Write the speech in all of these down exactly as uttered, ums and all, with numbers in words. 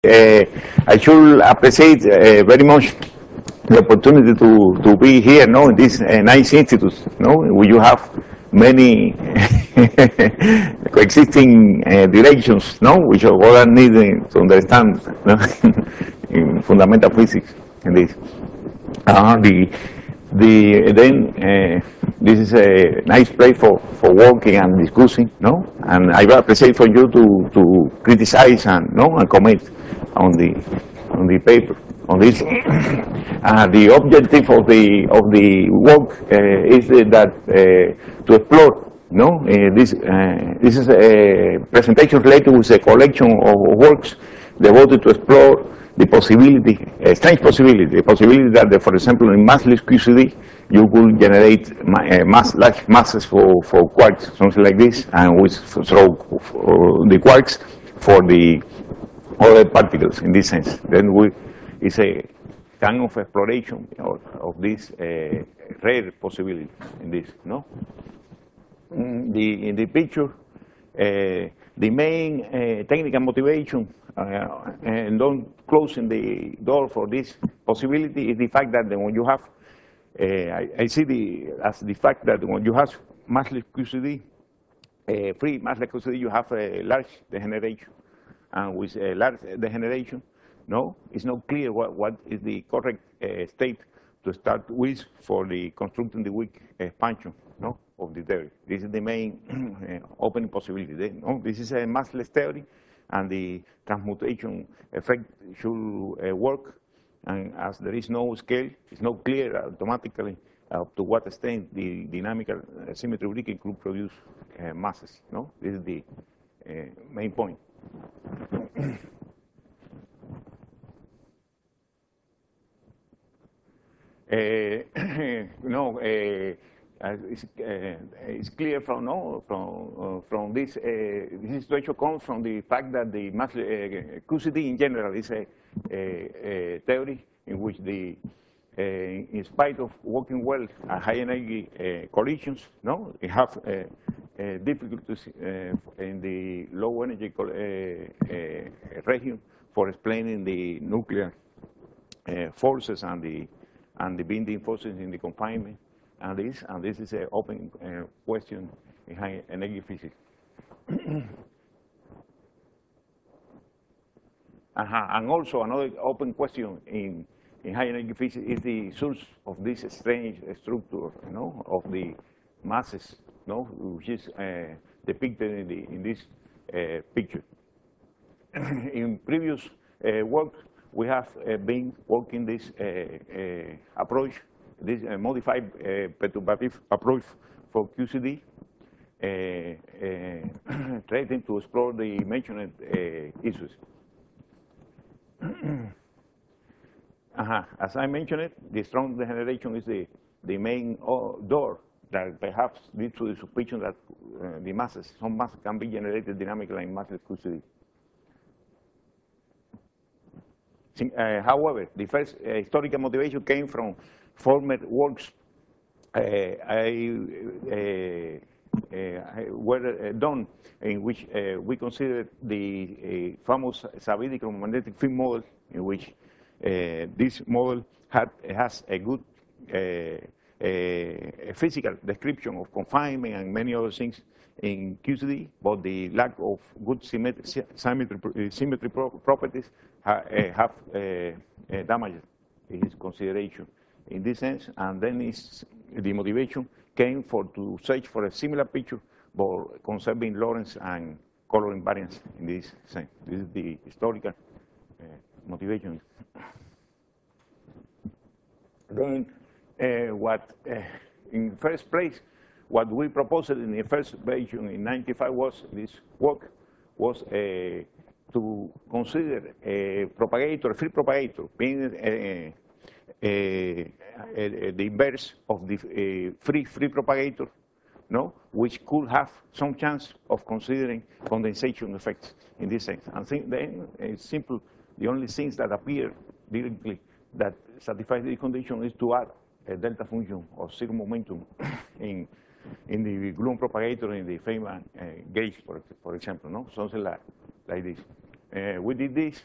Uh, I should appreciate uh, very much the opportunity to, to be here, no, in this uh, nice institute, no, where you have many coexisting uh, directions, no, which are all needed to understand, no, in fundamental physics. In this, uh, the the then uh, this is a nice place for for working and discussing, no, and I appreciate for you to to criticize and no and comment on the on the paper on this. Uh, the objective of the of the work uh, is that uh, to explore, no, uh, this uh, this is a presentation related with a collection of works devoted to explore the possibility, a strange possibility, the possibility that, the, for example, in massless Q C D, you could generate uh, mass, large masses for, for quarks, something like this, and we throw the quarks for the other particles in this sense. Then we, it's a kind of exploration of, of this uh, rare possibility in this, no? In the, in the picture, uh, the main uh, technical motivation uh, and don't closing the door for this possibility is the fact that when you have, uh, I, I see the as the fact that when you have massless Q C D, uh, free massless Q C D, you have a large degeneration, and with a large degeneration, no, it's not clear what, what is the correct uh, state to start with for the constructing the weak expansion, no, of the theory. This is the main uh, opening possibility. They, no? This is a massless theory, and the transmutation effect should uh, work. And as there is no scale, it's not clear automatically uh, to what extent the dynamical uh, symmetry breaking could produce uh, masses. No, this is the uh, main point. Uh, no, uh, it's, uh, it's clear from no from uh, from this. Uh, this situation comes from the fact that the mass, uh, Q C D in general is a, a, a theory in which the uh, in spite of working well at high energy uh, collisions, no, it have uh, uh, difficulties uh, in the low energy uh, uh, region for explaining the nuclear uh, forces and the and the binding forces in the confinement, and this, and this is an open uh, question in high energy physics. uh-huh. And also another open question in, in high energy physics is the source of this strange structure, you know, of the masses, you know, which is uh, depicted in, the, in this uh, picture. In previous uh, work, we have uh, been working this uh, uh, approach, this uh, modified uh, perturbative approach for Q C D, uh, uh, trying to explore the mentioned uh, issues. uh-huh. As I mentioned it, the strong degeneration is the, the main door that perhaps leads to the suspicion that uh, the masses, some masses can be generated dynamically in massless Q C D. Uh, however, the first uh, historical motivation came from former works uh, I, uh, uh, were done in which uh, we considered the uh, famous Savidi magnetic field model, in which uh, this model had, has a good uh, a physical description of confinement and many other things in Q C D, but the lack of good symmetry, symmetry, symmetry properties ha, uh, have uh, uh, damaged his consideration in this sense. And then is, the motivation came for to search for a similar picture, but conserving Lorentz and color invariance in this sense. This is the historical uh, motivation. Then, uh, what uh, in the first place, what we proposed in the first version in ninety-five was this work was uh, to consider a propagator, a free propagator, being uh, uh, uh, the inverse of the uh, free free propagator, no, which could have some chance of considering condensation effects in this sense. And think then it's simple. The only things that appear directly that satisfy the condition is to add a delta function of zero momentum in in the gluon propagator in the Feynman uh, gauge, for, for example, no, something like, like this. Uh, we did this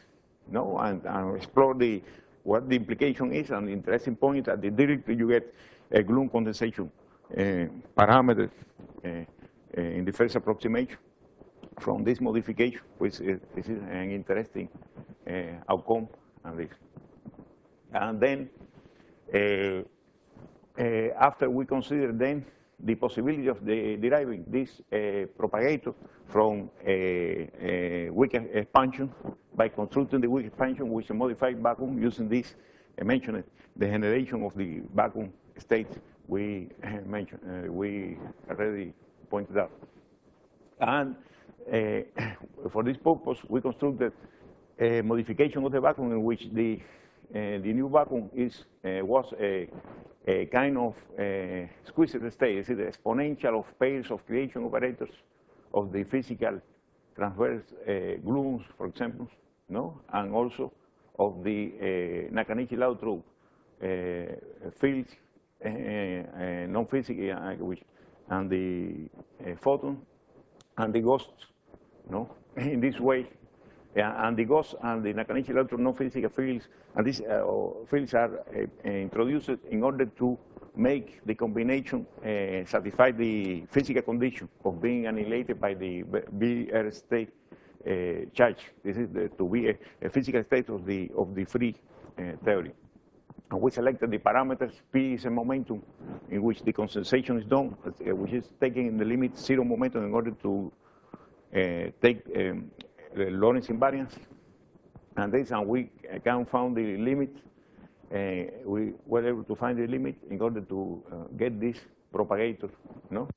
no, and, and explore the what the implication is. And the interesting point that the directly you get a gloom condensation uh, parameter uh, uh, in the first approximation from this modification, which is, this is an interesting uh, outcome. And, this. and then uh, uh, after we consider then the possibility of the deriving this uh, propagator from a, a weak expansion by constructing the weak expansion with a modified vacuum using this I mentioned it, the generation of the vacuum state we mentioned, uh, we already pointed out. And uh, for this purpose, we constructed a modification of the vacuum in which the uh, the new vacuum is uh, was a, a kind of uh, squeezed state, is the exponential of pairs of creation operators of the physical transverse uh, glooms, for example, no, and also of the uh, Nakanishi-Lautrup uh, fields, uh, uh, non-physical, uh, which and the uh, photon and the ghosts, no, in this way. Yeah, and the ghosts and the Nakanishi-Lautrup non-physical fields, and these uh, fields are uh, introduced in order to make the combination uh, satisfy the physical condition of being annihilated by the B R state uh, charge. This is the, to be a, a physical state of the of the free uh, theory. And we selected the parameters. P is a momentum in which the condensation is done, uh, which is taken in the limit zero momentum in order to uh, take um, the Lorentz invariance, and this, and we can find the limit. Uh, we were able to find the limit in order to uh, get this propagator, no?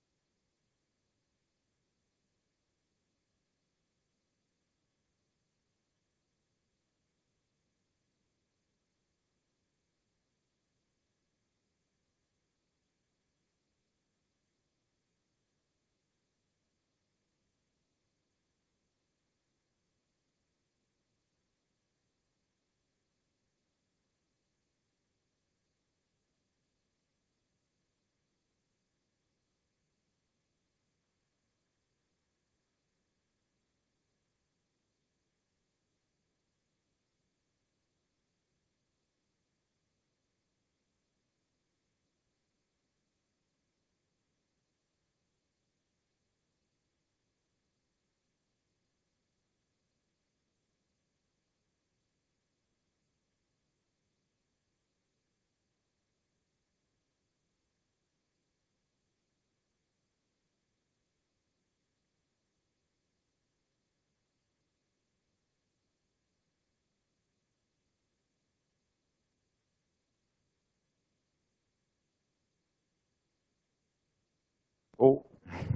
Oh,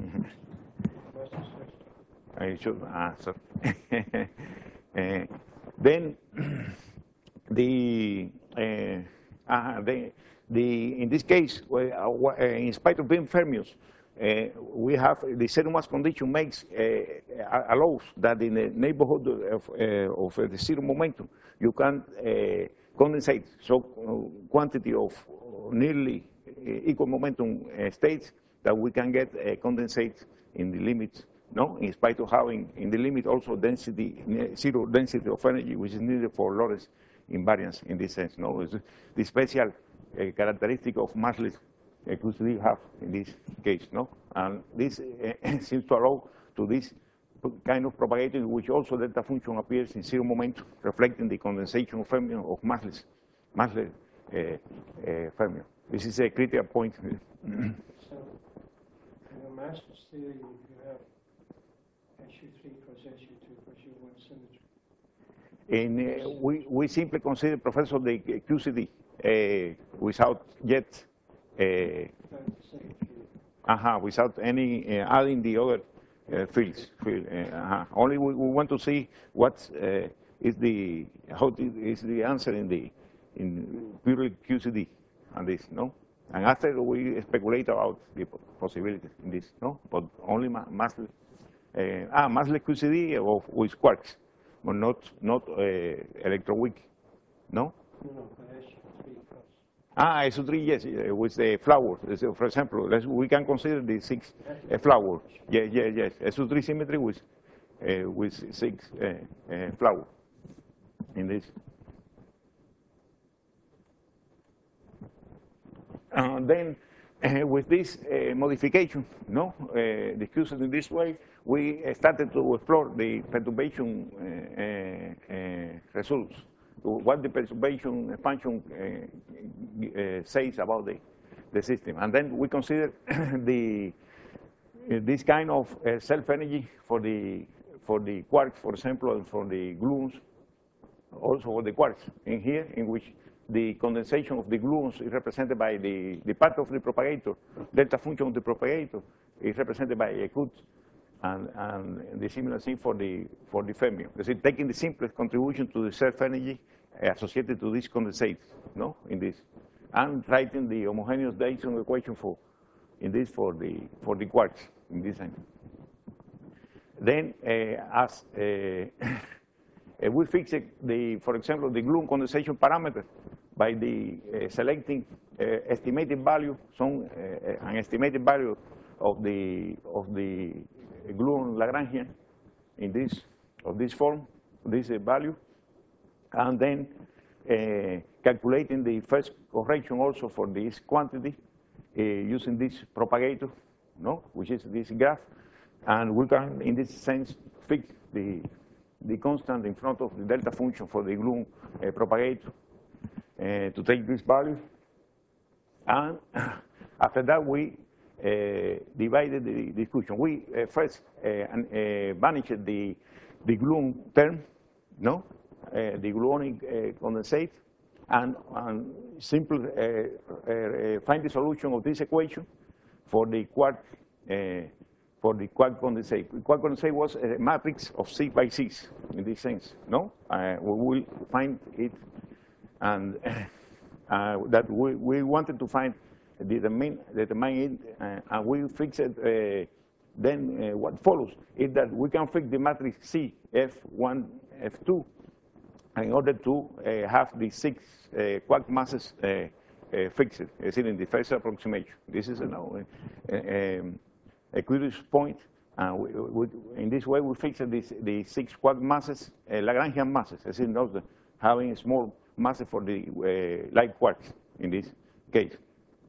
I should answer. uh, then the, uh, uh, the the in this case, well, uh, in spite of being fermions, uh, we have the zero mass condition makes uh, allows that in the neighborhood of, uh, of the zero momentum you can uh, condensate so uh, quantity of nearly equal momentum uh, states that we can get uh, condensate in the limits, no, in spite of having in the limit also density, zero density of energy, which is needed for Lorentz invariance in this sense, no. It's the special uh, characteristic of massless uh, Q C D have in this case, no, and this uh, seems to allow to this kind of propagator in which also delta function appears in zero momentum, reflecting the condensation of fermion of massless, massless uh, uh, fermion. This is a critical point. So, in the massless theory, you have S U three plus S U two plus U one symmetry. And uh, we, we simply consider, Professor, the Q C D uh, without yet, uh, uh -huh, without any uh, adding the other uh, fields. Field, uh, uh -huh. Only we, we want to see what uh, is the how is the answer in the in purely Q C D on this, no? And after we speculate about the possibilities in this, no? But only ma massless, uh, ah, massless Q C D of with quarks, but not not uh, electroweak, no? No, no, but S U three plus. Ah, S U three, yes, uh, with the flowers. So for example, let's, we can consider the six uh, flowers. Yeah, yeah, yes. S U three symmetry with uh, with six uh, uh, flowers. in this. Uh, then, uh, with this uh, modification, no, uh, discussed in this way, we started to explore the perturbation uh, uh, results, what the perturbation expansion uh, uh, says about the, the system. And then we consider the uh, this kind of uh, self-energy for the for the quarks, for example, and for the gluons, also for the quarks in here, in which the condensation of the gluons is represented by the, the part of the propagator, delta function of the propagator is represented by a cut, and, and the similar thing for the for the fermion. That's it, taking the simplest contribution to the self-energy associated to this condensate, no, in this, and writing the homogeneous Dyson equation for in this for the for the quarks in this end. Then, uh, as uh, we fix the, for example, the gluon condensation parameter by the uh, selecting uh, estimated value, some uh, an estimated value of the of the gluon Lagrangian in this of this form, this uh, value, and then uh, calculating the first correction also for this quantity uh, using this propagator, no, which is this graph. And we can, in this sense, fix the, the constant in front of the delta function for the gluon uh, propagator uh, to take this value. And after that, we uh, divided the discussion. We uh, first uh, uh, banished the, the gluon term, no, uh, the gluonic uh, condensate, and, and simply uh, uh, find the solution of this equation for the quark. Uh, For the quark condensate. The quark condensate was a matrix of six by six in this sense, no? Uh, we will find it, and uh, that we, we wanted to find determine, determine it, uh, and we fix it. Uh, then uh, what follows is that we can fix the matrix C, F one, F two, in order to uh, have the six uh, quark masses uh, uh, fixed, as in the first approximation. This is, you know, uh, um, Equidus point, and we, we, in this way we fix this, the six quark masses, uh, Lagrangian masses, as in those having small masses for the uh, light quarks in this case.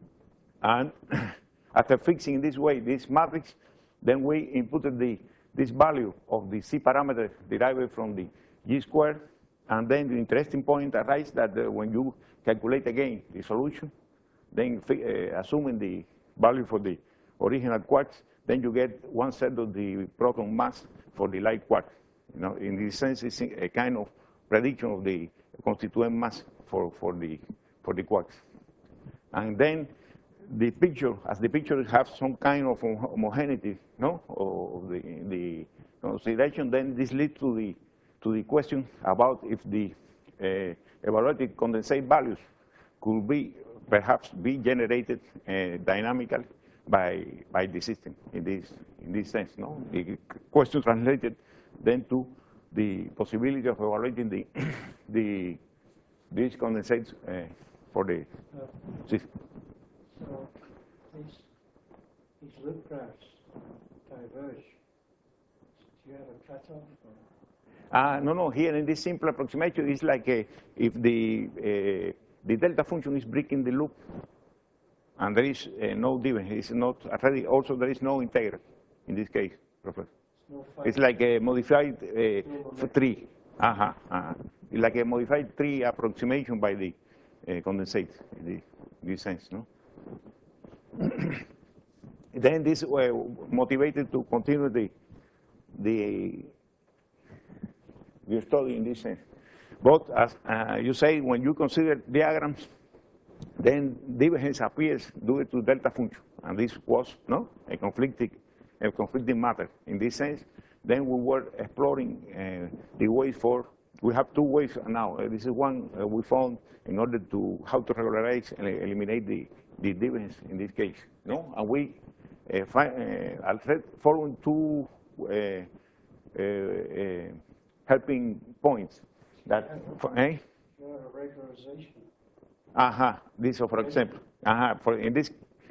And after fixing in this way this matrix, then we inputted the this value of the C parameter derived from the G squared, and then the interesting point arises that uh, when you calculate again the solution, then uh, assuming the value for the original quarks, then you get one third of the proton mass for the light quark. You know, in this sense, it's a kind of prediction of the constituent mass for, for the for the quarks. And then the picture, as the picture has some kind of homogeneity, no, of the the consideration, then this leads to the to the question about if the uh, evaluated condensate values could be perhaps be generated uh, dynamically by by the system in this in this sense. No, the question translated then to the possibility of evaluating the the these condensates uh, for the Uh, system. So these, these loop graphs diverge. Do you have a cutoff? Or? Uh, no, no. Here in this simple approximation, it's like a, if the uh, the delta function is breaking the loop, and there is uh, no difference. It's not already. Also, there is no integral in this case, Professor. No It's like a modified uh, tree. Uh-huh, uh-huh. It's like a modified tree approximation by the uh, condensate in this, in this sense, no? Then this uh, motivated to continue the the the study in this sense. But as uh, you say, when you consider diagrams, then divergence appears due to delta function, and this was no a conflicting a conflicting matter in this sense. Then we were exploring uh, the ways for. We have two ways now. Uh, this is one uh, we found in order to how to regularize and eliminate the the divergence in this case. No, and we uh, find uh, following two uh, uh, uh, helping points that. For, eh? You have a regularization. Aha, uh-huh. This, for example, aha, uh-huh. For in this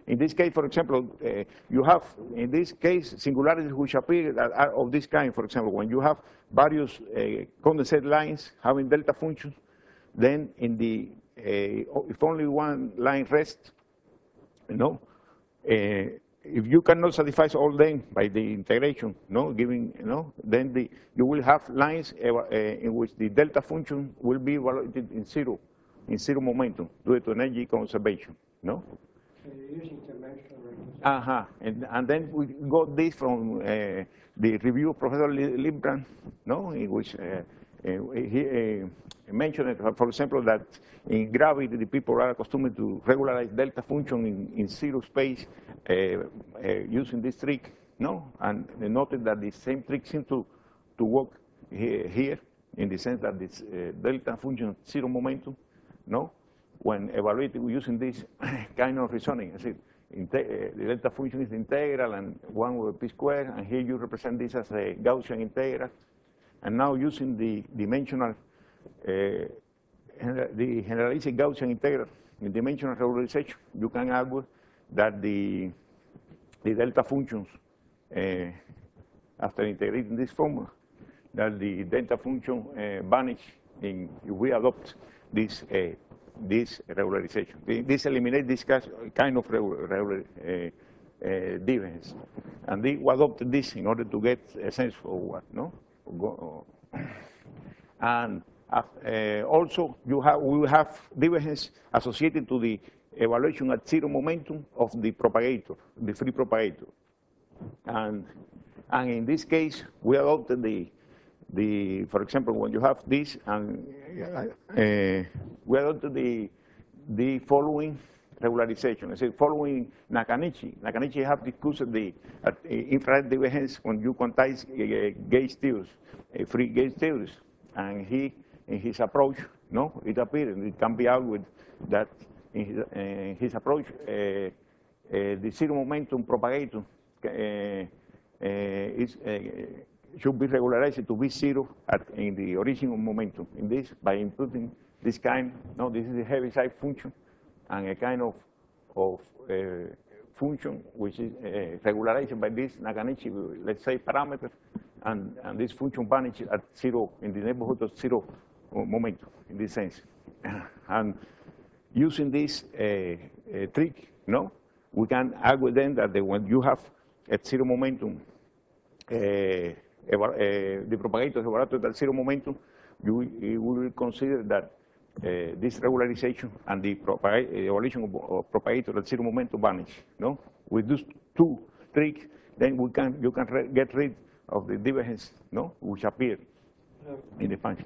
in this case, for example, uh, you have, in this case, singularities which appear that are of this kind. For example, when you have various uh, condensate lines having delta functions, then in the, uh, if only one line rests, you know, uh, if you cannot satisfy all them by the integration, no, giving, you know, then the, you will have lines uh, uh, in which the delta function will be evaluated in zero, in zero momentum due to energy conservation, no? So you're using dimensional radius. Uh-huh, and, and then we got this from uh, the review of Professor Lindblad, no, in which uh, uh, he uh, mentioned, for example, that in gravity, the people are accustomed to regularize delta function in, in zero space uh, uh, using this trick, no? And they noted that the same trick seems to, to work here, here, in the sense that this uh, delta function zero momentum, no? When evaluated using this kind of reasoning, I see, uh, the delta function is integral and one over p squared, and here you represent this as a Gaussian integral. And now using the dimensional Uh, the generalized Gaussian integral in dimensional regularization, you can argue that the, the delta functions, uh, after integrating this formula, that the delta function uh, vanish in, if we adopt this, uh, this regularization. This eliminates this kind of regular, uh, uh, difference. And they adopted this in order to get a sense of what, no? And Uh, also, you have, we will have divergence associated to the evaluation at zero momentum of the propagator, the free propagator. And, and in this case, we adopted the, the, for example, when you have this, and uh, we adopted the, the following regularization. I say following Nakanishi. Nakanishi have discussed the uh, infrared divergence when you quantize uh, gauge theories, uh, free gauge theories, and he, in his approach, no, it appears, it can be argued that in his, uh, in his approach, uh, uh, the zero momentum propagator uh, uh, is, uh, should be regularized to be zero at, in the original momentum. In this, by including this kind, no, this is a Heaviside function, and a kind of, of uh, function which is uh, regularized by this Nakanishi, let's say, parameter, and, and this function vanishes at zero, in the neighborhood of zero momentum, in this sense. And using this uh, uh, trick, no, we can argue then that the, when you have at zero momentum, uh, uh, the propagator is evaluated at zero momentum, you, you will consider that uh, this regularization and the evaluation of, of propagator at zero momentum vanish. No, with these two tricks, then we can you can get rid of the divergence, no, which appear Um, in the function.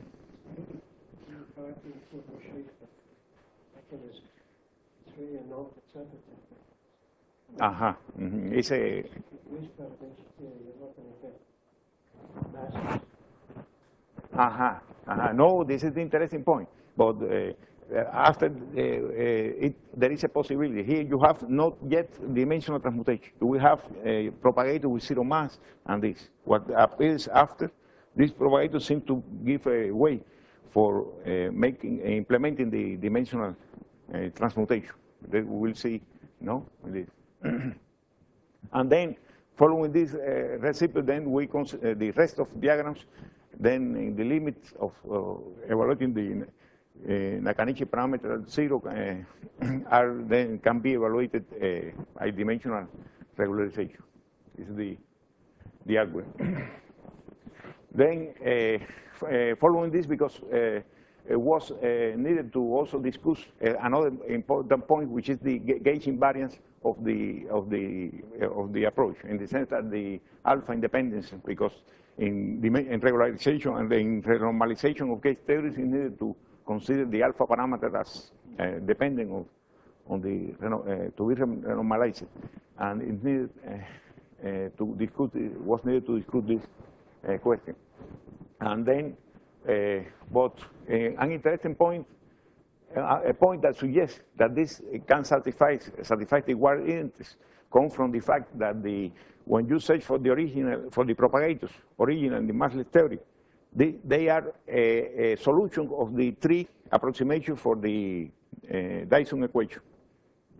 Three and not seven. Aha, mm-hmm. It's a Least combination theory, you're not going to get masses. aha, aha. No, this is the interesting point. But uh, after uh, uh, it, there is a possibility. Here you have not yet dimensional transmutation. We have a propagator with zero mass and this. What appears after, this propagator seems to give a way for uh, making, uh, implementing the dimensional uh, transmutation. That we will see, no? This. And then, following this uh, recipe, then we consider the rest of diagrams, then in the limits of uh, evaluating the uh, Nakanishi parameter at zero uh, are then can be evaluated uh, by dimensional regularization. This is the, the argument. Then, uh, uh, following this, because uh, it was uh, needed to also discuss uh, another important point, which is the gauge invariance of the of the uh, of the approach, in the sense that the alpha independence, because in, the, in regularization and in renormalization of gauge theories, is needed to consider the alpha parameter as uh, depending on on the uh, to be renormalized, and it needed uh, uh, to discuss was needed to discuss this uh, question, and then. Uh, but uh, an interesting point, uh, a point that suggests that this can satisfy, satisfy the wire identities, comes from the fact that the when you search for the original, for the propagators, original in the massless theory, they, they are a, a solution of the three approximations for the uh, Dyson equation.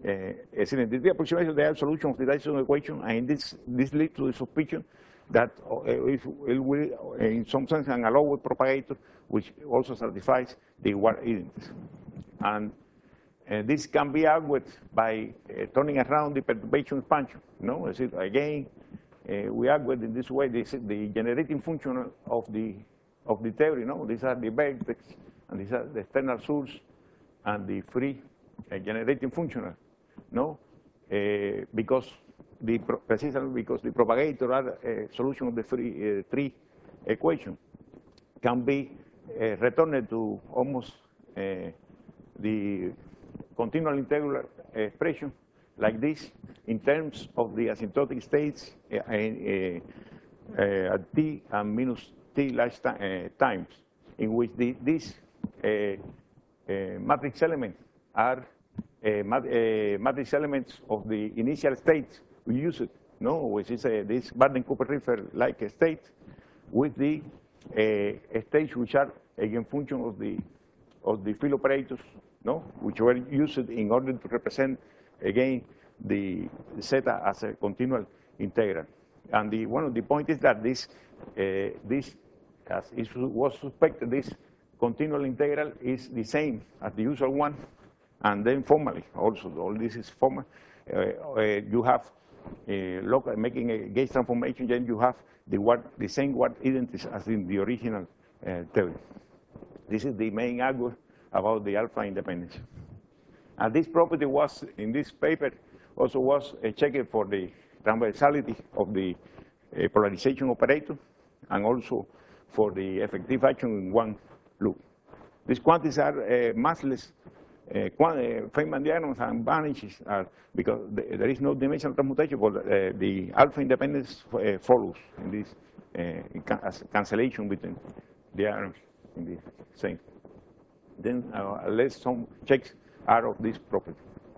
Uh, as in the approximation, they are solution of the Dyson equation, and this this leads to the suspicion that uh, it, it will, uh, in some sense, an allowed propagator, which also satisfies the ward identities. And uh, this can be argued by uh, turning around the perturbation expansion. You know, as it, again, uh, we argued in this way this, the generating function of the of the theory. No, these are the vertex, and these are the external source, and the free uh, generating functional. No, uh, because the precisely because the propagator are a solution of the free uh, tree equation can be uh, returned to almost uh, the continual integral expression like this in terms of the asymptotic states uh, uh, uh, at t and minus t large uh, times, in which the, these uh, uh, matrix elements are uh, mat uh, matrix elements of the initial states we use it, no, which is uh, this Barden-Cooper-Riffer-like state with the uh, states which are again function of the of the field operators, no, which were used in order to represent again the zeta as a continual integral. And the one of the point is that this uh, this as it was suspected, this continual integral is the same as the usual one, and then formally also all this is formal. Uh, uh, you have uh, local making a gauge transformation, then you have the word the same word identities as in the original uh, theory. This is the main argument about the alpha independence. And this property was, in this paper, also was uh, checked for the transversality of the uh, polarization operator and also for the effective action in one loop. These quantities are uh, massless uh, uh, Feynman diagrams and vanishes are, because the, there is no dimensional transmutation, but uh, the alpha independence uh, follows in this uh, as cancellation between diagrams in the same. Then uh, unless some checks are of this property.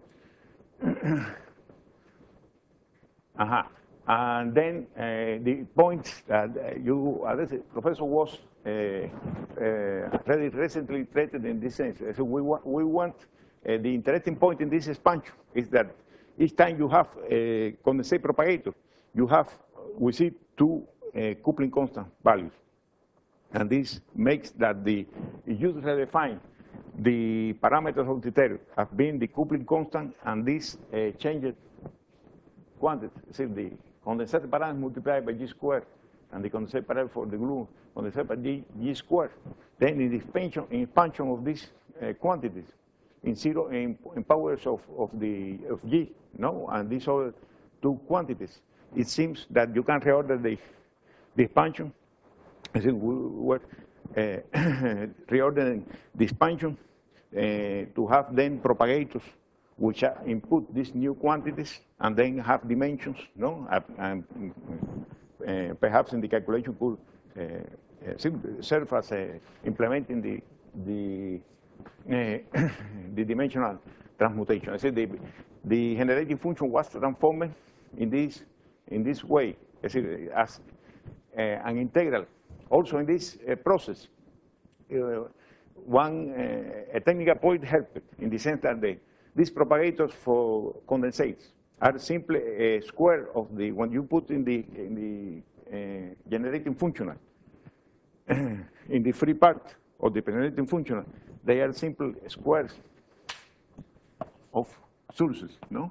uh-huh. And then uh, the point that uh, you, uh, the professor was uh, uh, really recently treated in this sense. So we want, we want uh, the interesting point in this expansion is that each time you have a condensate propagator, you have, we see two uh, coupling constant values. And this makes that the, you redefine the parameters of the theory have been the coupling constant and this uh, changed quantity. See, the condensate parameter multiplied by g squared and the condensate parameter for the glue condensate by g, g squared. Then in the expansion, in expansion of these uh, quantities in zero in, in powers of, of the of g, no, and these other two quantities, it seems that you can reorder the the expansion. I think we were uh, reordering the expansion uh, to have then propagators which are input these new quantities and then have dimensions, no? And uh, perhaps in the calculation could uh, serve as uh, implementing the the uh, the dimensional transmutation. I said the the generating function was transformed in this in this way, as as uh, an integral. Also in this uh, process, uh, one uh, a technical point helped in the sense that the, these propagators for condensates are simply a square of the, when you put in the, in the uh, generating functional, in the free part of the generating functional, they are simple squares of sources, no?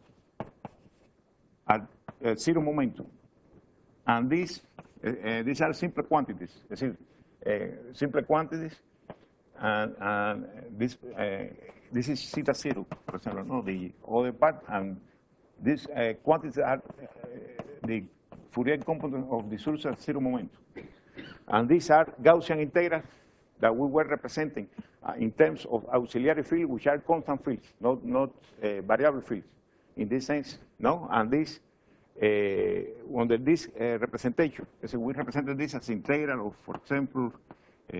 At, at zero momentum. And these Uh, these are simple quantities, es decir, uh, simple quantities, and, and this uh, this is zeta zero, for example, no, the other part, and these uh, quantities are uh, the Fourier component of the source at zero momentum, and these are Gaussian integrals that we were representing uh, in terms of auxiliary fields, which are constant fields, not not uh, variable fields. In this sense, no, and this. Uh, under this uh, representation, so we represented this as integral of, for example, uh,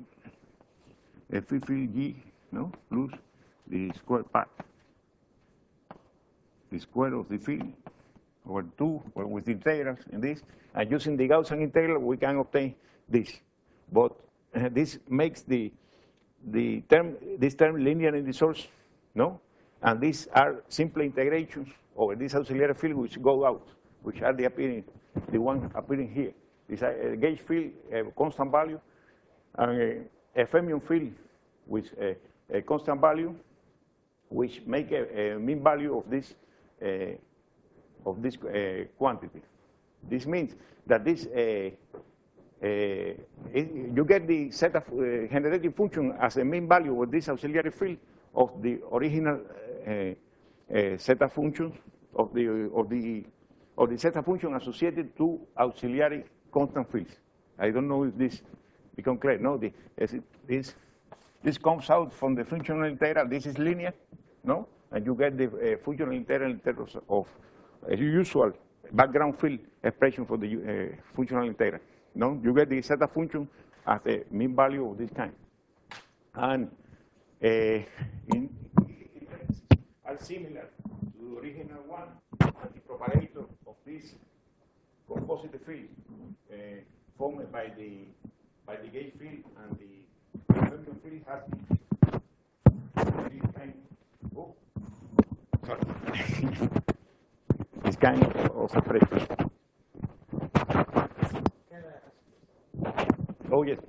a free field G, no, plus the square part, the square of the field over two, or with integrals in this, and using the Gaussian integral, we can obtain this. But uh, this makes the the term this term linear in the source, no, And these are simple integrations over this auxiliary field which go out, which are the appearing, the one appearing here. This a gauge field, a constant value, and a, a fermion field with a, a constant value, which make a, a mean value of this uh, of this uh, quantity. This means that this uh, uh, it, you get the set of uh, generating function as a mean value of this auxiliary field of the original uh, uh, zeta functions of the of the of the zeta function associated to auxiliary constant fields. I don't know if this become clear. No, the, this this comes out from the functional integral. This is linear, no, and you get the uh, functional integral in terms of uh, usual background field expression for the uh, functional integral. No, you get the zeta function as a mean value of this kind, and uh, in are similar to the original one, and the propagator of this composite field uh, formed by the by the gauge field and the fermion field has this kind. Oh, sorry, this kind of expression. Can I ask you? Oh yes.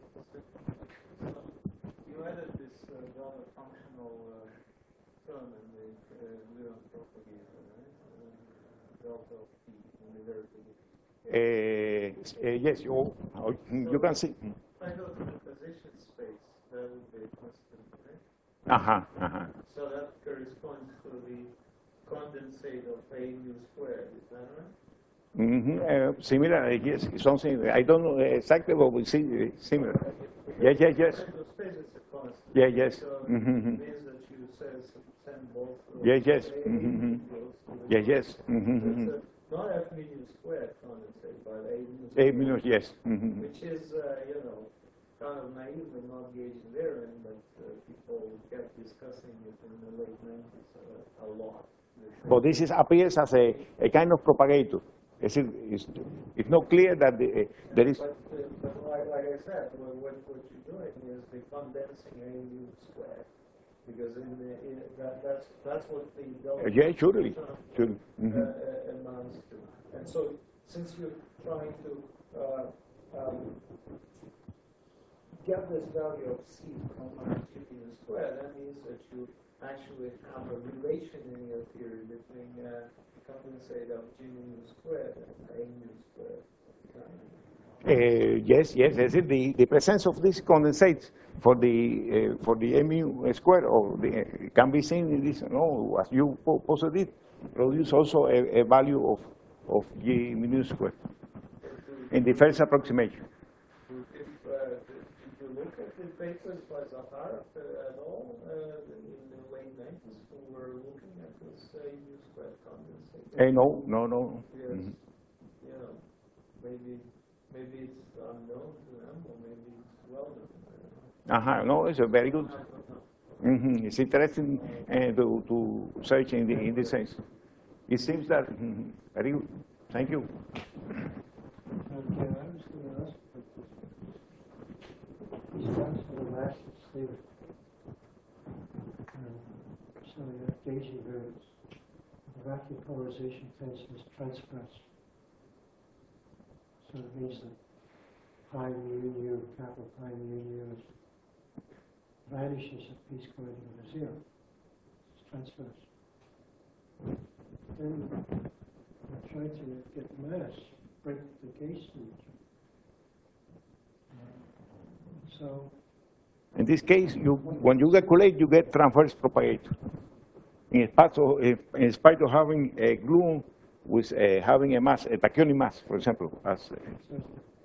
You added this uh, Dollar functional uh, term in the uh, Leon propagator, right? Uh, delta of P in the very beginning. Uh, uh, yes, you, oh, you can see. Find out the position space, that would be a constant, right? Uh-huh, uh-huh. So that corresponds to the condensate of A mu squared, is that right? Mm-hmm. Uh, similar, uh, yes, something, I don't know exactly what we see, uh, similar. Yes, yes, yes. The space is a constant. Yeah, yes. So Mm-hmm. it means that you say send both. Yes, yes. A Mm-hmm. goes to the- Yes, yes. So Mm-hmm. it's a not F mu squared condensate, but A mu A squared. minus, yes. Mm-hmm. Which is, uh, you know, kind of naive and not gauge invariant, but uh, people kept discussing it in the late nineties uh, a lot. But this is, appears as a, a kind of propagator. It's, it's, it's not clear that the, uh, there is. But, uh, but like, like I said, what, what, what you're doing is the condensing A mu squared. Because in the, in that, that's, that's what the delta Uh, yeah, surely. function, surely. Mm-hmm. uh, uh, amounts to. And so, since you're trying to uh, um, get this value of C from G P mu squared, that means that you actually have a relation in your theory between uh, condensate of G mu squared and A mu squared. Uh, yes, yes, yes. The, the presence of these condensates for the uh, for the mu square or the, uh, can be seen in this. No, as you posed it, produce also a, a value of of G mu square in the first approximation. If, uh, did you look at the papers by Zaharoff uh, at all uh, in the late nineties who were looking at this uh, mu squared condensate? Uh, no, no, no. Yes, Mm-hmm. you know, maybe maybe it's unknown to them, or maybe it's well known. Uh-huh. No, it's a very good. Mm-hmm. It's interesting uh, to, to search in, the, in this sense. It seems that, mm-hmm. Very good. Thank you. Okay, I was going to ask about this. These terms for the last state. Um, so you have gauge invariance. The vacuum polarization tension is transversed. So it means that pi mu nu, capital pi mu nu is vanishes at p squared equal to zero. It's transverse. Then I try to get mass, break the gauge signature. Uh, so In this case, you, when you calculate, you get transverse propagator. In spite of, in spite of having a gluon with uh, having a mass, a tachyonic mass, for example, as uh, so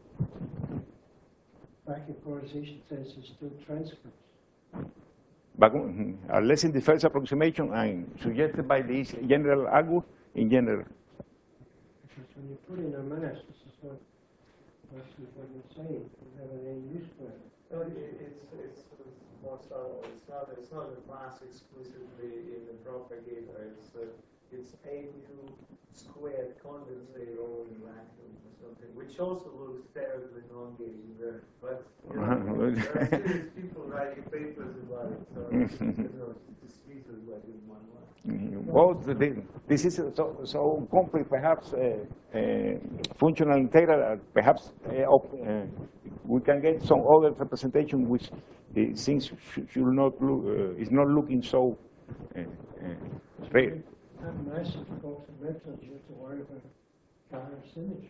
vacuum polarization test is still transverse. but, mm, unless in the first approximation and suggested by this general Agur in general. Because when you put in a mass, this is what, what you're saying, you have an A mu squared. No, it, it's it's more subtle. It's not it's not a mass exclusively in the propagator. It's uh, it's A mu squared condensate over in vacuum or something, which also looks terribly non-gauging there. But you know, there are serious people writing papers about it, so you know, dismiss it like in one line. Well, the, this is so, so complete, perhaps uh, uh, functional integral, uh, perhaps uh, of, uh, we can get some other representation which uh, things should not look, uh, is not looking so uh, uh, straight. And massive folks in metals, you have to worry about Gaia symmetry.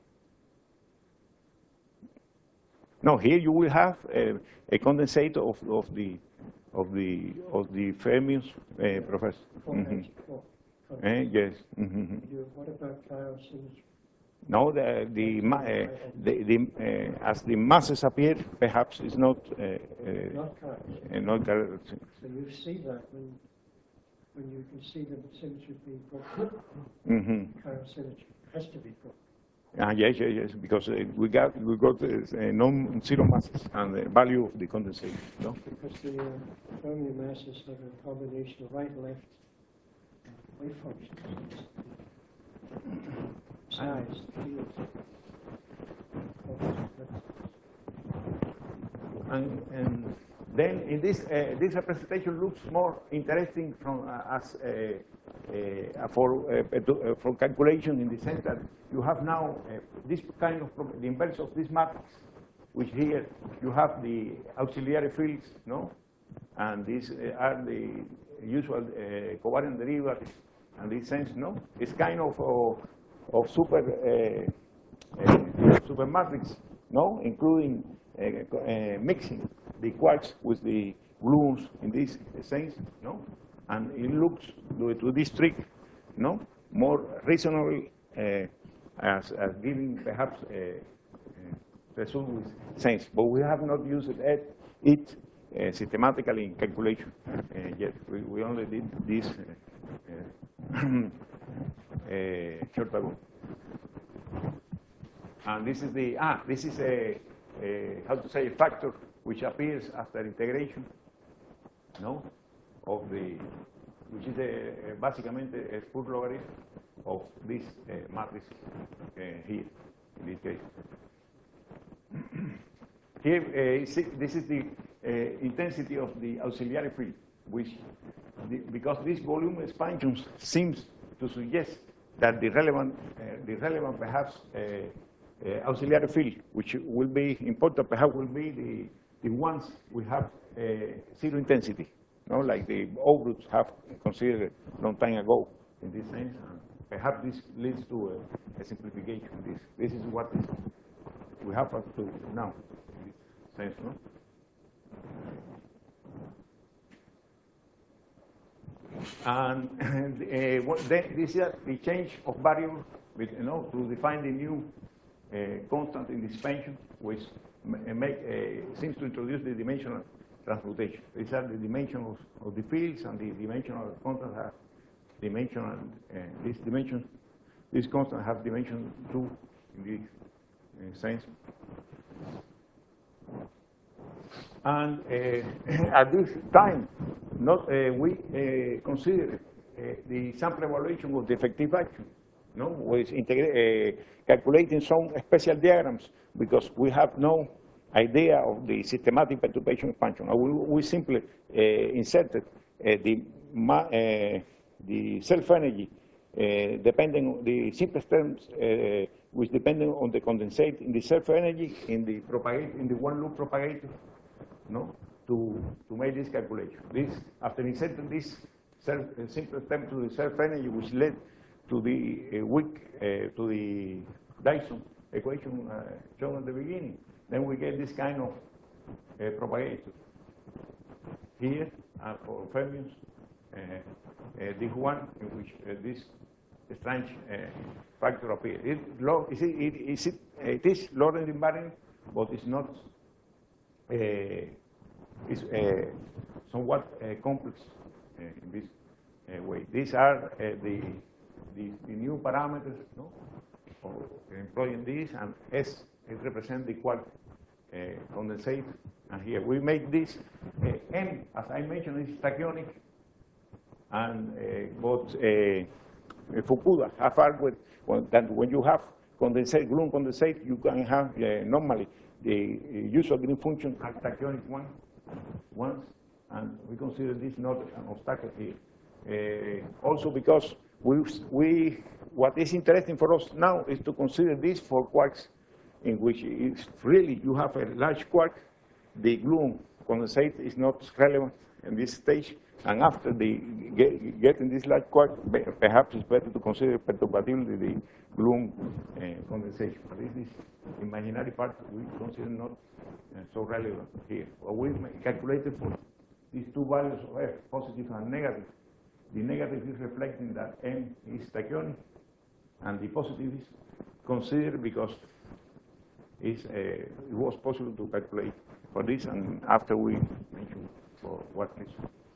No, here you will have uh, a condensate of, of the of the of the fermions, uh, Professor. Mm-hmm. uh, yes. Mm-hmm. What about Gaia symmetry? No, the the, uh, the, the uh, as the masses appear, perhaps it's not uh, uh, Not Gaia. uh, not. Uh, So you see that when when you can see the symmetry being broken. mm-hmm. Gaia symmetry has to be broken. Ah, yes, yes, yes, because uh, we got we got uh, non-zero masses and the value of the condensate. No? Because the uh, Fermi masses have a combination of right-left wave functions. Size, field. And, and then in this uh, this representation looks more interesting from uh, as uh, uh, for uh, uh, for calculation in the sense that you have now uh, this kind of the inverse of this matrix, which here you have the auxiliary fields, no, and these uh, are the usual uh, covariant derivatives, and this sense, no, it's kind of uh, of super uh, uh, super matrix, no, including uh, uh, mixing the quarks with the gluons in this sense, no, and it looks to, to this trick, no, more reasonable uh, as, as giving perhaps a, a result with sense, but we have not used it, it uh, systematically in calculation uh, yet. We, we only did this uh, uh, short ago. And this is the ah, this is a, a how to say a factor which appears after integration, no, of the which is a, a basicamente a full logarithm of this uh, matrix uh, here in this case. Here, uh, see, this is the uh, intensity of the auxiliary field, which the, because this volume expansion seems to suggest that the relevant, uh, the relevant perhaps uh, uh, auxiliary field, which will be important, perhaps will be the the ones we have uh, zero intensity, no, like the O groups have considered a long time ago in this sense. And perhaps this leads to a, a simplification. This this is what is, we have up to now in this sense, no? And, and uh, what then this is the change of variable, with, you know, to define the new uh, constant in the expansion, which make, uh, seems to introduce the dimensional transmutation. These are the dimensions of the fields, and the dimensional constants have dimensional. Uh, this dimension, this constant have dimension two in this uh, sense. And uh, at this time, not uh, we uh, consider uh, the sample evaluation of the effective action, no, with integra- uh, calculating some special diagrams, because we have no idea of the systematic perturbation expansion. We, we simply uh, inserted uh, the ma uh, the self energy uh, depending on the simplest terms, uh, which depending on the condensate in the self energy in the propagate in the one loop propagator, no, to to make this calculation. This after inserting this self, uh, simplest term to the self energy, which led to the uh, weak uh, to the Dyson equation uh, shown at the beginning. Then we get this kind of uh, propagator here uh, for fermions. Uh, uh, this one in which uh, this strange uh, factor appears. It, is it, it, is it, it is Lorentz invariant, but it's not. Uh, it's uh, somewhat uh, complex uh, in this uh, way. These are uh, the, the the new parameters, no, of employing this, and S it represents the quark uh, condensate. And here we make this uh, M, as I mentioned, is tachyonic, and uh, but uh, uh, Fukuda have argued when, that when you have condensate, gluon condensate, you can have uh, normally the uh, usual green function at tachyonic one once, and we consider this not an obstacle here. Uh, also because we, we, what is interesting for us now is to consider this for quarks, in which it's really you have a large quark, the gluon condensate is not relevant in this stage, and after the get, getting this large quark, perhaps it's better to consider perturbability the gluon uh, condensation. But this is imaginary part we consider not uh, so relevant here. Well, we calculated for these two values of F, positive and negative. The negative is reflecting that M is tachyonic, and the positive is considered because it's, uh, it was possible to calculate for this, and after we mentioned for what is.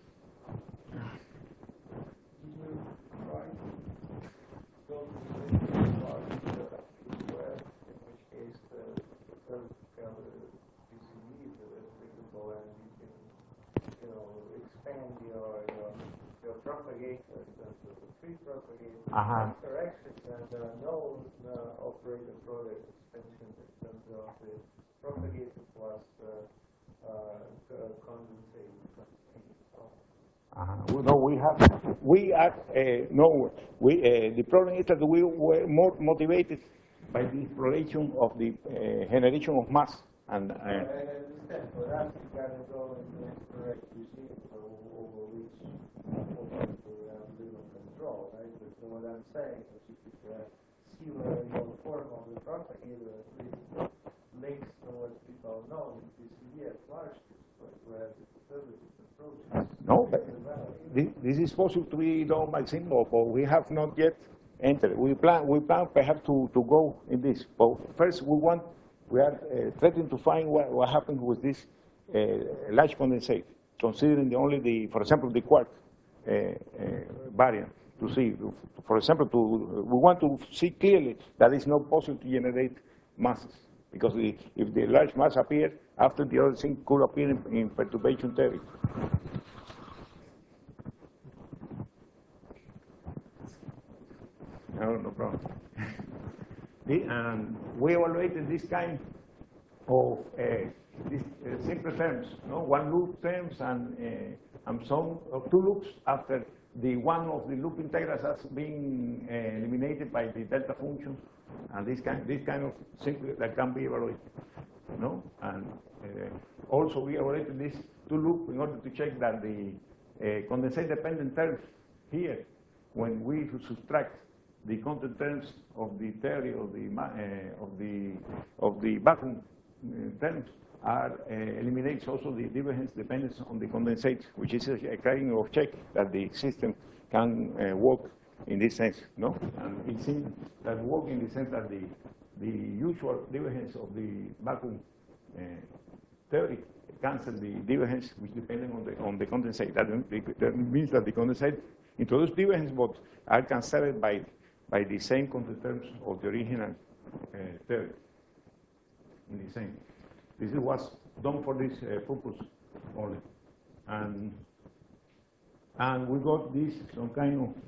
Propagator, the free propagator, Uh-huh. corrections, and there are no uh, operator product extension in terms of the propagator plus uh, uh, condensate. Uh-huh. Well, no, we have, we are, uh, no, we, uh, the problem is that we were more motivated by the exploration of the uh, generation of mass. And, uh, I understand, for that you got to go into an correct regime over which we have little control, right? But so what I'm saying is you could uh, see where your form of the propagator at least links to what people know in P C D at large, but where the facilities approaches. no, but this, this is possible to be done by symbol, but we have not yet entered. We plan, we plan perhaps to, to go in this. But first, we want, we are uh, trying to find what, what happened with this uh, large condensate, considering the only the, for example, the quark uh, uh, variant. To see, for example, to we want to see clearly that it's not possible to generate masses, because the, if the large mass appears, after the other thing could appear in, in perturbation theory. No, no problem. the, and we evaluated this kind of uh, these uh, simple terms, no, one loop terms and uh, and some of two loops after the one of the loop integrals has been uh, eliminated by the delta function, and this kind this kind of simple that can be evaluated, no, and uh, also we evaluated this two loop in order to check that the uh, condensate dependent terms here, when we subtract the content terms of the theory of the uh, of the of the vacuum uh, terms, are uh, eliminates also the divergence dependence on the condensate, which is a, a kind of check that the system can uh, work in this sense, no? And it seems that work in the sense that the the usual divergence of the vacuum uh, theory cancel the divergence which depending on the on the condensate. That, that means that the condensate introduced divergence, but are cancelled by by the same content terms of the original uh, theory. In the same. This was done for this uh, purpose only, and and we got this some kind of,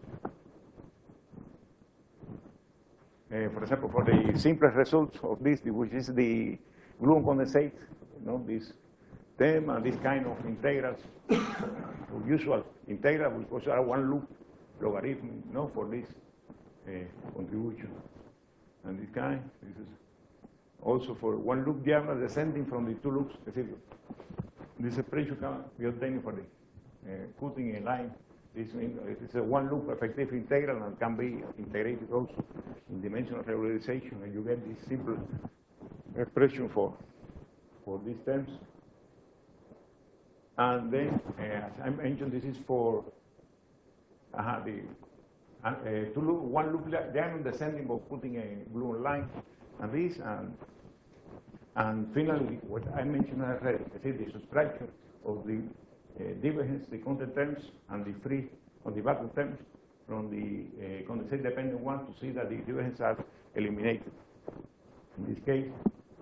uh, for example, for the simplest result of this, which is the gluon condensate, you know, this term and this kind of integrals, usual integral, which are one loop logarithm, you know, for this uh, contribution, and this kind. This is also for one loop diagonal descending from the two loops. This expression can be obtained for the uh, cutting a line. This means it's a one loop effective integral and can be integrated also in dimensional regularization, and you get this simple expression for for these terms. And then, uh, as I mentioned, this is for uh, the uh, two loop, one loop diagonal descending by putting a gluon line. And this, and, and finally, what I mentioned already, I said the subtraction of the uh, divergence, the content terms, and the free of the vacuum terms from the uh, condensate dependent one to see that the divergences are eliminated in this case.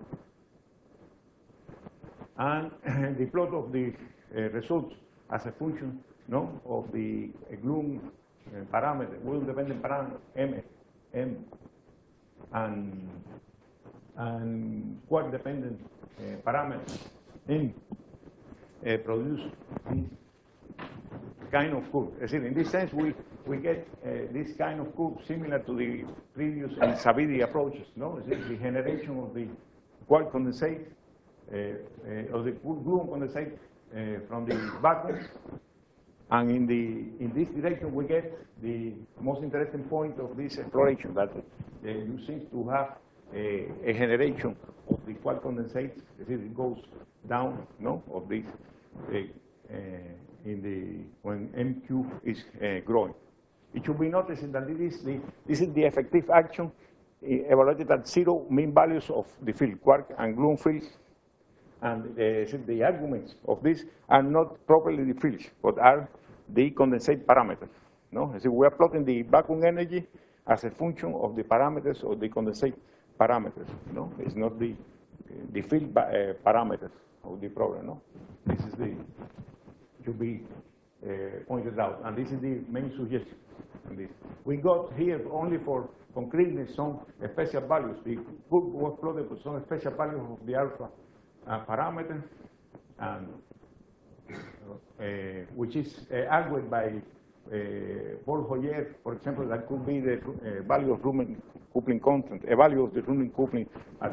And the plot of the uh, results as a function, no, of the uh, gluon uh, parameter, will dependent parameter, M, M, and, and quark dependent uh, parameter, N, uh, produce this kind of curve. As in, in this sense, we, we get uh, this kind of curve similar to the previous and Savidi approaches, no? It's the generation of the quark condensate, uh, uh, of the gluon condensate uh, from the vacuum. And in, the, in this direction, we get the most interesting point of this exploration, that uh, you seem to have a, a generation of the quark condensate, as it goes down, no, of this, uh, uh, in the, when M Q is uh, growing. It should be noticed that this is the, this is the effective action uh, evaluated at zero mean values of the field, quark and gluon fields. And uh, the arguments of this are not properly the fields, but are the condensate parameters. No? So we are plotting the vacuum energy as a function of the parameters of the condensate parameters. No? It's not the, the field uh, parameters of the problem. No? This is the, should be uh, pointed out. And this is the main suggestion. And this. We got here only for concreteness some special values. The book was plotted with some special values of the alpha uh, parameter, and uh, which is uh, argued by uh, Paul Hoyer, for example, that could be the uh, value of Riemann coupling constant, a value of the Riemann coupling at,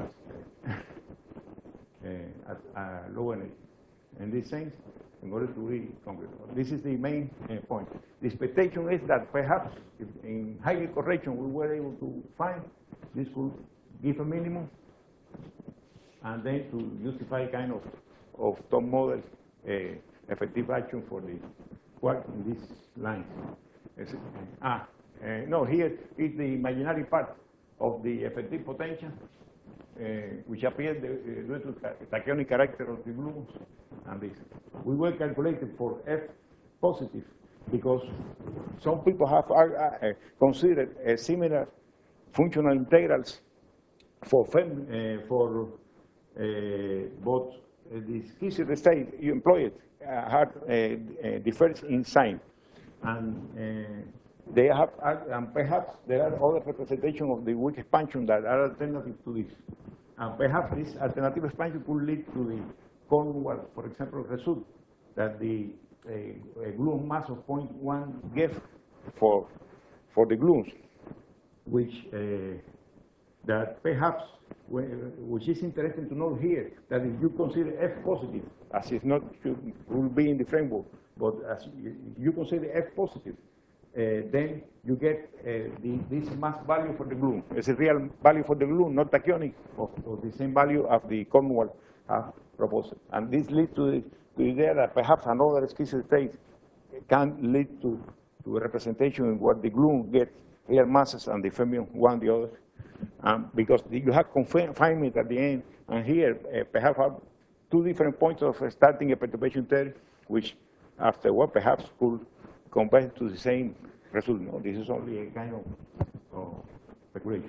uh, at uh, low energy. In this sense, in order to be concrete, this is the main uh, point. The expectation is that perhaps if in Heidegger correction we were able to find this could give a minimum, and then to justify kind of of top model uh, effective action for the quark in these lines. It's, uh, ah, uh, no, here is the imaginary part of the effective potential, uh, which appears uh, due to the tachyonic character of the gluons, and this. We were calculated for F positive because some people have uh, considered uh, similar functional integrals for fem, uh, for uh, both uh, the schizoid state you employed uh, had uh, uh, differs in sign, and uh, they have uh, and perhaps there are other representations of the weak expansion that are alternative to this, and perhaps this alternative expansion could lead to the Cornwall, for example, result that the uh, a gluon mass of zero point one gave for for the gluons, which uh, that perhaps, which is interesting to note here, that if you consider F positive, as it's not should, will be in the framework, but as you, you consider F positive, uh, then you get uh, the, this mass value for the gluon. It's a real value for the gluon, not tachyonic, of, of the same value as the Cornwall have proposed. And this leads to the, to the idea that perhaps another schizoid state can lead to, to a representation in what the gluon gets real masses and the fermion one the other. Um, because you have confinement at the end, and here uh, perhaps have two different points of uh, starting a perturbation theory, which afterward perhaps could compare to the same result. No, this is only a kind of uh, speculation.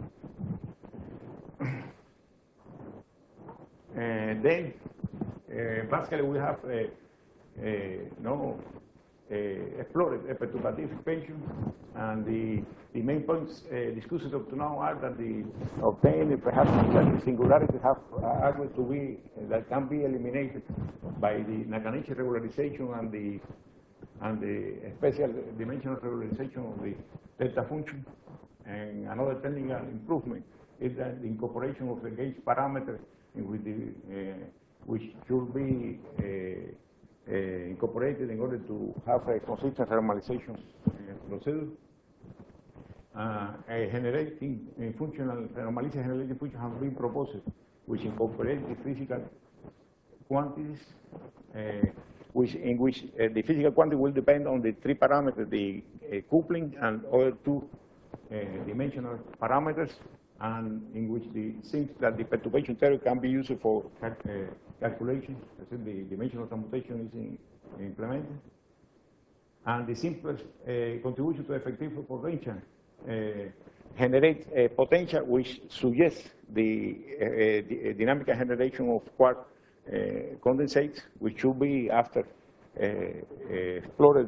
And then, uh, basically, we have uh, uh, no uh, explored a perturbative expansion, and the the main points uh, discussed up to now are that the obtained perhaps that the singularities have uh, argued to be uh, that can be eliminated by the Nakanishi regularization and the and the special dimensional regularization of the delta function. And another technical improvement is that the incorporation of the gauge parameter with the uh, which should be uh, uh, incorporated in order to have a consistent normalization uh, procedure. Uh, a generating a functional normalized generating function has been proposed, which incorporates the physical quantities, uh, which in which uh, the physical quantity will depend on the three parameters: the uh, coupling and other two uh, dimensional parameters, and in which the seems that the perturbation theory can be used for uh, calculations. As the dimensional commutation is in, implemented, and the simplest uh, contribution to effective potential uh, generate a potential which suggests the, uh, the dynamic generation of quark uh, condensates, which should be after uh, uh, explored in,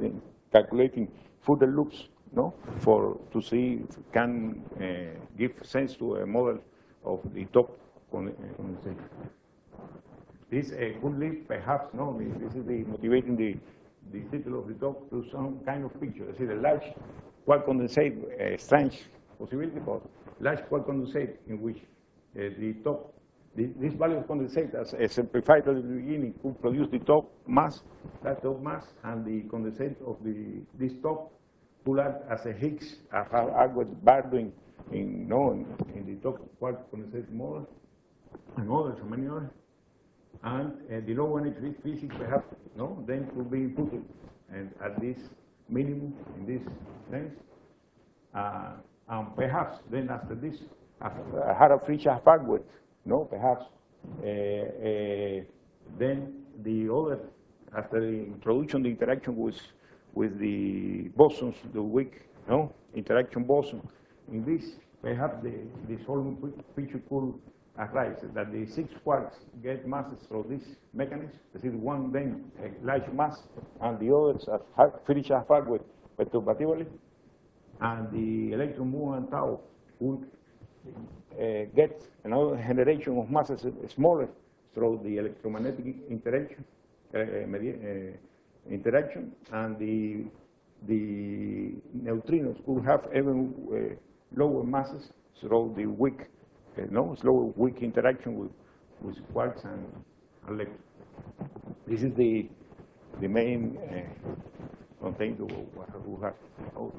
calculating further loops, no, for to see if it can uh, give sense to a model of the top condensate. This uh, could lead, perhaps, no, this is the motivating the, the title of the talk to some kind of picture. See, the large quark condensate, uh, strange possibility, but large quark condensate in which uh, the top, the, this value of condensate, as, as simplified at the beginning, could produce the top mass, that top mass, and the condensate of the this top could act as a Higgs, as Albert Barr doing in, no, in, in the top quark condensate model, and others, and many others. And uh, the low energy physics, perhaps, no, then could be put and at this minimum in this sense. Uh, and perhaps then after this, after Harald-Frischer Farquhar, no, perhaps uh, uh, then the other, after the introduction, the interaction with with the bosons, the weak, no, interaction boson. In this, perhaps the this whole picture could arise, that the six quarks get masses through this mechanism. This is one then a large mass, and the others are Frischer Farquhar perturbatively, and the electron muon tau would uh, get another generation of masses smaller through the electromagnetic interaction, uh, uh, interaction, and the the neutrinos could have even uh, lower masses through the weak. Uh, no, slow, weak interaction with, with quarks and electrons. This is the the main uh, content of what we have. Oh.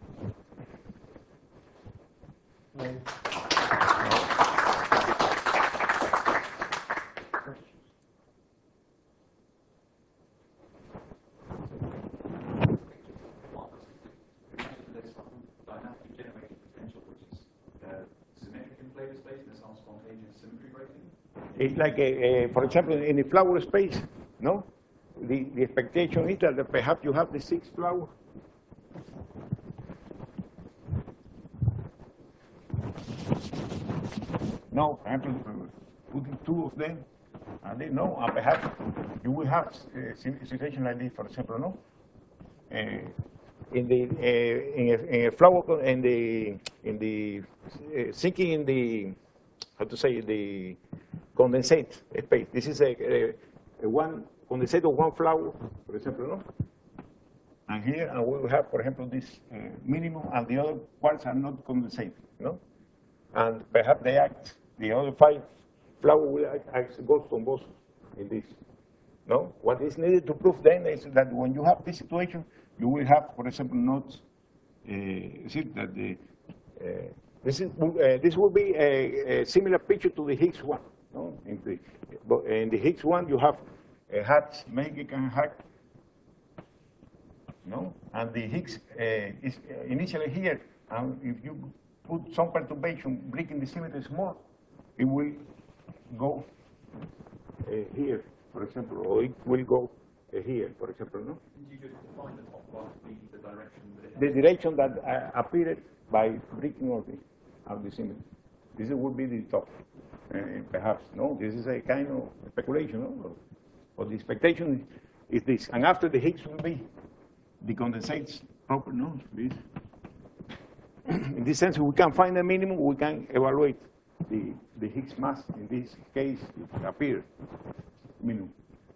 Right. It's like, a, a, for example, in the flower space, no? The, the expectation is that perhaps you have the six flowers. No, for example, putting two of them, and then no, and perhaps you will have a situation like this, for example, no? Uh, in the uh, in, a, in a flower in the in the uh, sinking in the how to say the condensate space. This is a, a, a one condensate of one flower, for example, no? And here, and we will have, for example, this uh, minimum, and the other parts are not condensate, no? And perhaps they act, the other five flowers will act as ghost on boson in this, no? What is needed to prove then is that when you have this situation, you will have, for example, not, uh, see that the, uh, this, is, uh, this will be a, a similar picture to the Higgs one. No? In, the, in the Higgs one, you have a hat, make it and hat, no? And the Higgs uh, is initially here, and if you put some perturbation breaking the symmetry small, it will go uh, here, for example, or it will go uh, here, for example, no? Did you just define the top part, the, the direction that it The direction that uh, appeared by breaking of the, of the symmetry. This would be the top. Uh, perhaps, no, this is a kind of speculation, no? But the expectation is this. And after the Higgs will be the condensates proper, no? This. In this sense, if we can find a minimum, we can evaluate the, the Higgs mass. In this case, it appears minimum.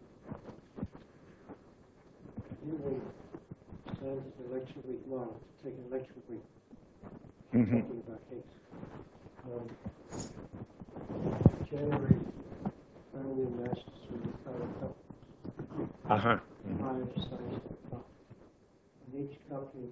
You will stand at the lecture week one, take a lecture week, Mm-hmm. talking about Higgs. Um, January, family masters with the color cup, Uh-huh. higher size cup. And each copy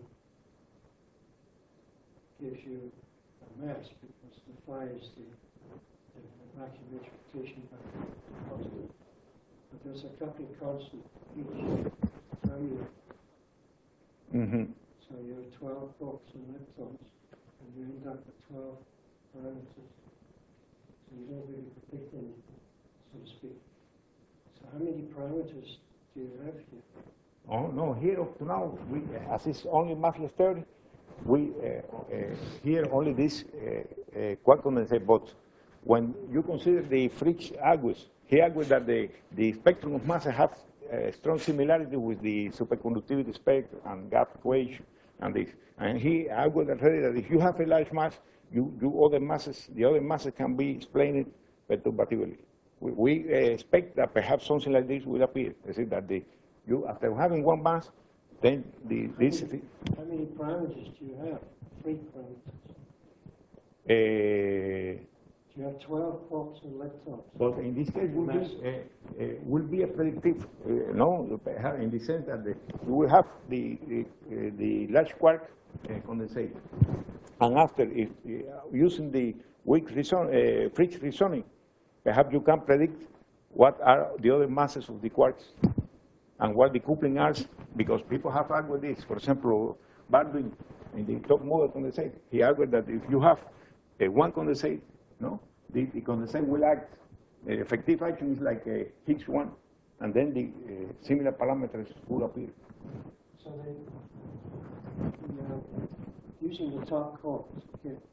gives you a mass because the phi is the, the vacuum interpretation by the constant. But there's a coupling constant each family. Mm-hmm. So you have twelve quarks and leptons, and you end up with twelve parameters. So you don't really predict anything, so to speak. So how many parameters do you have here? Oh, no, here up to now, we, as it's only massless theory, we uh, uh, here only this uh, uh, quark condensate, but when you consider the Fritsch argues, he argues that the, the spectrum of mass have a strong similarity with the superconductivity spectrum and gap equation and this. And he argued already that if you have a large mass, you, you other masses, the other masses can be explained perturbatively. We, we uh, expect that perhaps something like this will appear. Is it that the, you, after having one mass, then the, this... How many, how many parameters do you have? Three parameters. Uh, You have twelve quarks and leptons. But in this case, will be, uh, uh, will be a predictive, uh, no, in the sense that the, we will have the, the, uh, the large quark uh, condensate. And after, if, uh, using the weak reason, uh, Fritz's reasoning, perhaps you can predict what are the other masses of the quarks and what the coupling are, because people have argued this. For example, Baldwin, in the top model condensate, he argued that if you have uh, one condensate, no, the, the condensate will act, uh, effective action is like a Higgs one, and then the uh, similar parameters will appear. So then, you know, using the top quarks, you get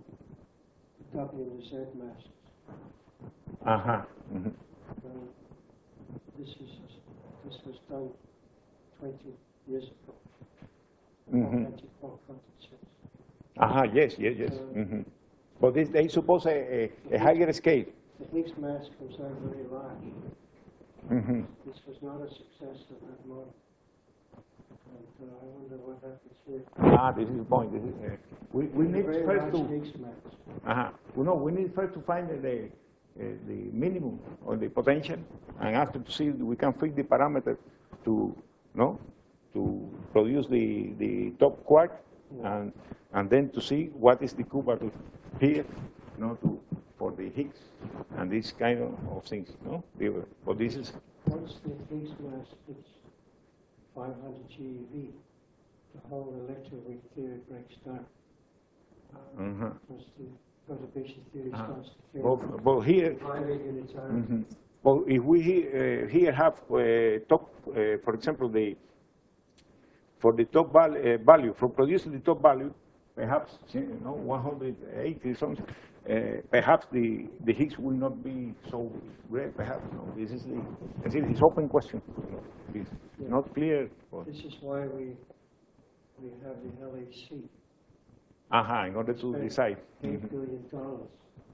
W and Z masses. Uh-huh. Mm-hmm. Um, this is this was done twenty years ago. Mm-hmm. Anti-quark condensates. Uh-huh, yes, yes, yes. Um, Mm-hmm. But this, they suppose a, a, a higher scale. The Higgs mass comes out very large. Mm-hmm. This was not a success of that model. And uh, I wonder what happens here. Ah, this is the point. This is, uh, we, we need Very first large to... Higgs mass. Uh-huh. Well, no, we need first to find the, uh, the minimum or the potential, and after to see if we can fix the parameter to, no, to produce the, the top quark, yeah. and, and then to see what is the curvature here, no, to, for the Higgs, and this kind of, of things, no? But this is... Once the Higgs mass hits five hundred G eV, the whole electroweak theory breaks down. Uh-huh. Because the perturbation theory Uh-huh. starts to fail. But, but here... Highly unitarity. Mm-hmm. Well, if we uh, here have uh, top, uh, for example, the for the top val uh, value, for producing the top value, perhaps you know, one hundred eighty something, uh, perhaps the, the Higgs will not be so great, perhaps. No? This is the, it's open question. It's Yeah. not clear. This is why we we have the L H C. Aha, in order to decide. Eight Mm-hmm. billion dollars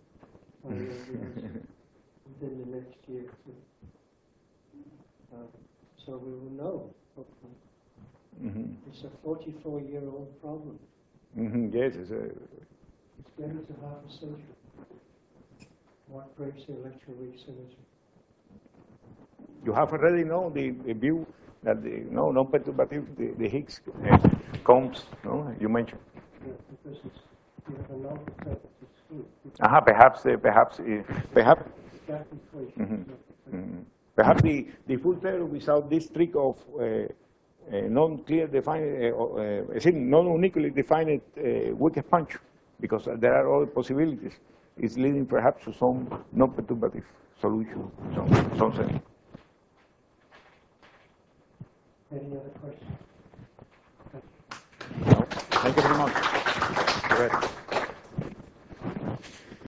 within the next year. Uh, so we will know. Hopefully. Mm-hmm. It's a forty-four year old problem. Mm-hmm. Yes, it's a, It's getting to half a century. What breaks the electroweak symmetry? you have already know the, the view that the no non-perturbative the, the Higgs uh, comes. No, you mentioned. Yeah, because it's, you have a non-perturbative scheme. Aha, perhaps, uh, perhaps, uh, perhaps, Gap equation. mm-hmm. Mm-hmm. Perhaps the, the full theory without this trick of uh, uh, non-clear defined, uh, uh, uh, non-uniquely defined uh, weak expansion, because there are other possibilities, is leading perhaps to some non-perturbative solution, some, something. Any other questions? Thank you very much. Correct.